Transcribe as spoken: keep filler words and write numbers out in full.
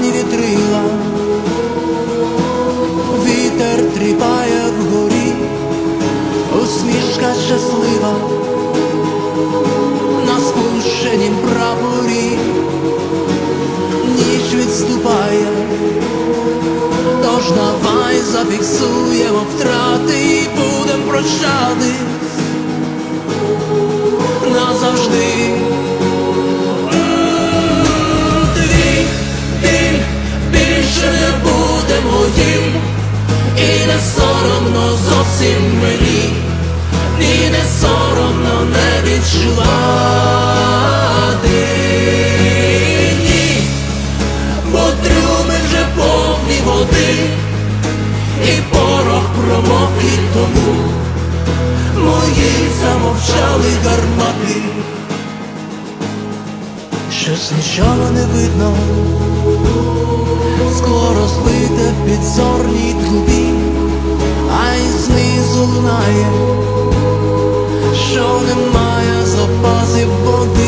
темні вітрила, вітер тріпає вгорі, усмішка щаслива на спущенім прапорі. Ніч відступає, тож давай зафіксуємо втрати і будем прощатись назавжди. Твій біль більше не буде моїм, і не соромно зовсім мені, і не соромно не відчувати. Ні, бо трюми вже повні води, і порох промок, і тому мої замовчали гармати. Щось нічого не видно, скло розбите в підзорній трубі, а й знизу лунає, що немає запасів води.